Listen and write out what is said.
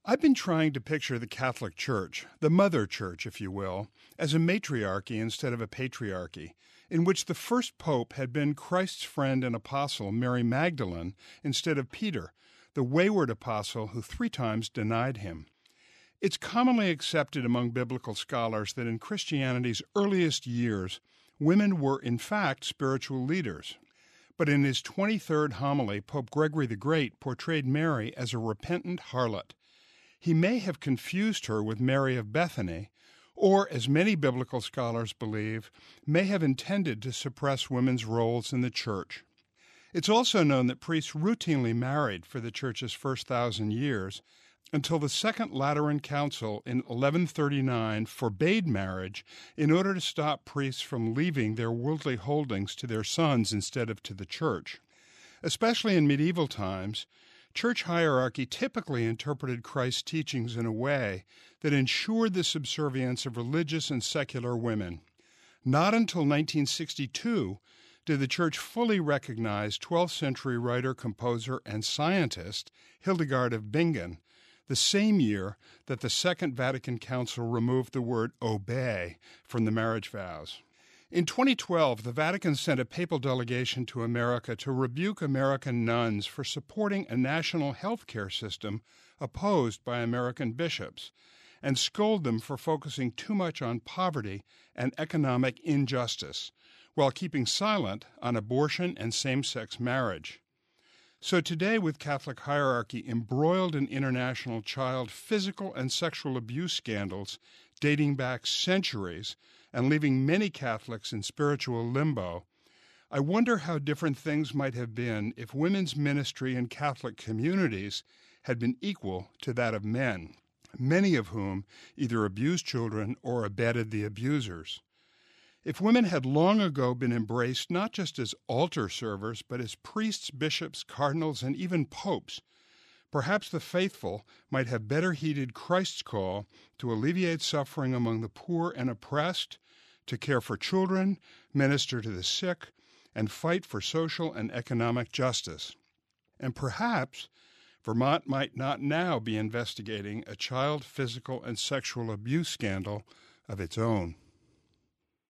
I've been trying to picture the Catholic Church, the Mother Church, if you will, as a matriarchy instead of a patriarchy, in which the first pope had been Christ's friend and apostle, Mary Magdalene, instead of Peter, the wayward apostle who 3 times denied him. It's commonly accepted among biblical scholars that in Christianity's earliest years, women were in fact spiritual leaders. But in his 23rd homily, Pope Gregory the Great portrayed Mary as a repentant harlot. He may have confused her with Mary of Bethany, or, as many biblical scholars believe, may have intended to suppress women's roles in the Church. It's also known that priests routinely married for the Church's first 1,000 years, until the Second Lateran Council in 1139 forbade marriage in order to stop priests from leaving their worldly holdings to their sons instead of to the Church. Especially in medieval times, Church hierarchy typically interpreted Christ's teachings in a way that ensured the subservience of religious and secular women. Not until 1962 did the Church fully recognize 12th century writer, composer, and scientist Hildegard of Bingen, the same year that the Second Vatican Council removed the word obey from the marriage vows. In 2012, the Vatican sent a papal delegation to America to rebuke American nuns for supporting a national health care system opposed by American bishops, and scold them for focusing too much on poverty and economic injustice, while keeping silent on abortion and same-sex marriage. So today, with Catholic hierarchy embroiled in international child physical and sexual abuse scandals dating back centuries and leaving many Catholics in spiritual limbo, I wonder how different things might have been if women's ministry in Catholic communities had been equal to that of men, many of whom either abused children or abetted the abusers. If women had long ago been embraced not just as altar servers, but as priests, bishops, cardinals, and even popes, perhaps the faithful might have better heeded Christ's call to alleviate suffering among the poor and oppressed, to care for children, minister to the sick, and fight for social and economic justice. And perhaps Vermont might not now be investigating a child physical and sexual abuse scandal of its own.